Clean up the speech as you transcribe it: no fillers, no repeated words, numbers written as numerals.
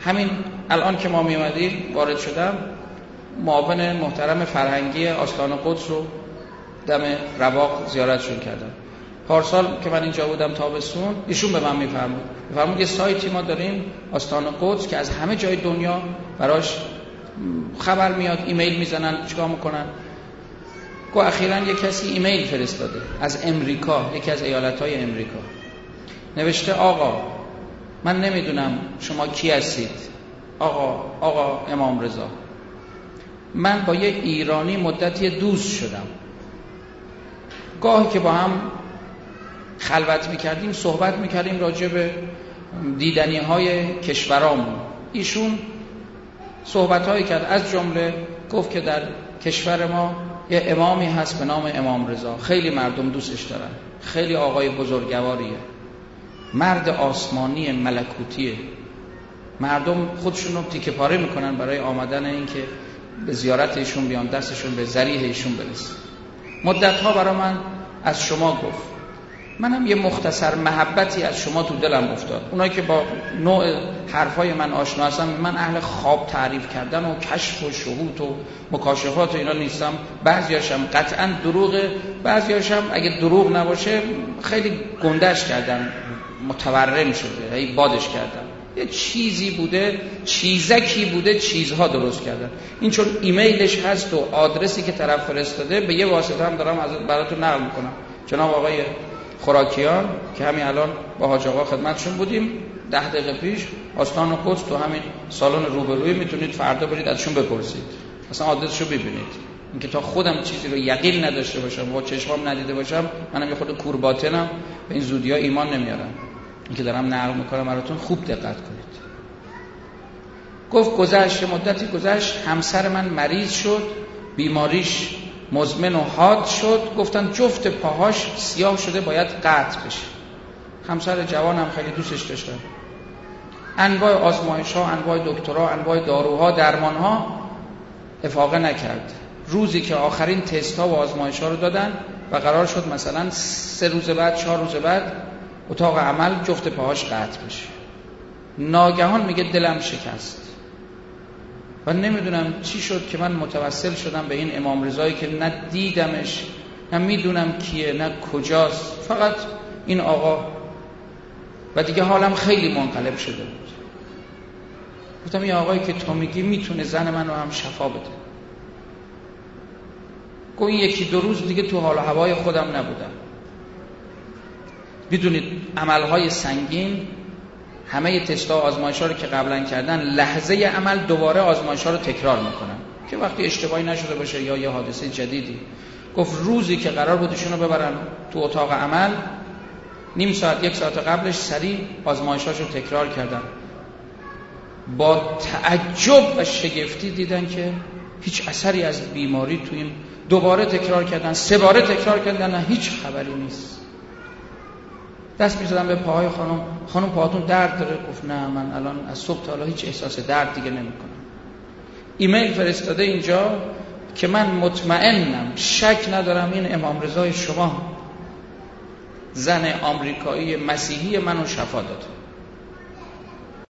همین الان که ما میومدیم وارد شدم، معاون محترم فرهنگی آستان قدس رو دم رواق زیارتشون کردم. پارسال که من اینجا بودم تابستون، ایشون به من میفرمود یه سایتی ما داریم آستان قدس که از همه جای دنیا براش خبر میاد، ایمیل میزنن، چیکار میکنن. گو اخیراً یک کسی ایمیل فرستاده از امریکا، یکی از ایالت‌های امریکا، نوشته آقا من نمیدونم شما کی هستید، آقا امام رضا، من با یک ایرانی مدتی دوست شدم، گاهی که با هم خلوت میکردیم صحبت میکردیم راجع به دیدنی های کشورامون. ایشون صحبت هایی کرد، از جمله گفت که در کشور ما یه امامی هست به نام امام رضا، خیلی مردم دوستش دارن، خیلی آقای بزرگواریه، مرد آسمانی ملکوتیه، مردم خودشون رو تیکه پاره میکنن برای آمدن این که به زیارت ایشون بیان، دستشون به ذریح ایشون برسه. مدتها برای من از شما گفت، منم یه مختصر محبتی از شما تو دلم افتاد. اونایی که با نوع حرفای من آشنا هستن، من اهل خواب تعریف کردن و کشف و شهود و مکاشفات و اینا نیستم. بعضیاشم قطعا دروغه، بعضیاشم اگه دروغ نباشه خیلی گندش کردن، متورم شده، هی بادش کردن، یه چیزی بوده، چیزکی بوده، چیزها درست کردن. این چون ایمیلش هست و آدرسی که طرف فرستاده، به یه واسطه هم دارم براتون نقل میکنم. جناب آقای خوراکیان که همین الان با حاج آقا خدمتشون بودیم 10 دقیقه پیش، آستان قدس تو همین سالن روبروی، میتونید فردا برید ازشون بپرسید، اصلا آدرسشو ببینید. اینکه تا خودم چیزی رو یقین نداشته باشم، با چشمام ندیده باشم، منم یه خود کورباطنم، به این زودی‌ها ایمان نمیارم. اینکه دارم نقل میکنم براتون خوب دقت کنید. گفت گذشت، مدتی گذشت، همسر من مریض شد، بیماریش مزمن و حاد شد، گفتن جفت پاهاش سیاه شده، باید قطع بشه. همسر جوانم خیلی دوستش داشتم. انواع آزمایش‌ها، انواع دکترها، انواع داروها، درمان‌ها افاقه نکرد. روزی که آخرین تست‌ها و آزمایش‌ها رو دادن و قرار شد مثلا 3 روز بعد 4 روز بعد اتاق عمل جفت پاهاش قطع بشه، ناگهان میگه دلم شکست و نمیدونم چی شد که من متوسل شدم به این امام رضایی که نه دیدمش، نه میدونم کیه، نه کجاست، فقط این آقا. و دیگه حالم خیلی منقلب شده بود. گفتم این آقایی که تو میگی میتونه زن من رو هم شفا بده. گفت این 1-2 روز دیگه تو حال و هوای خودم نبودم. میدونید عملهای سنگین، همه تست‌ها و آزمایش‌ها رو که قبلا کردن، لحظه عمل دوباره آزمایش‌ها رو تکرار میکنن که وقتی اشتباهی نشده باشه یا یه حادثه جدیدی. گفت روزی که قرار بود ایشونو ببرن تو اتاق عمل، نیم ساعت 1 ساعت قبلش سریع آزمایش‌هاشو تکرار کردن. با تعجب و شگفتی دیدن که هیچ اثری از بیماری تو این، دوباره تکرار کردن، 3 باره تکرار کردن، نه هیچ خبری نیست. دست می‌زدم به پاهای خانم پاهاتون درد داره؟ گفت نه، من الان از صبح تا حالا هیچ احساس درد دیگه نمی‌کنم. ایمیل فرستاده اینجا که من مطمئنم، شک ندارم این امام رضای شما زن آمریکایی مسیحی منو شفا داد.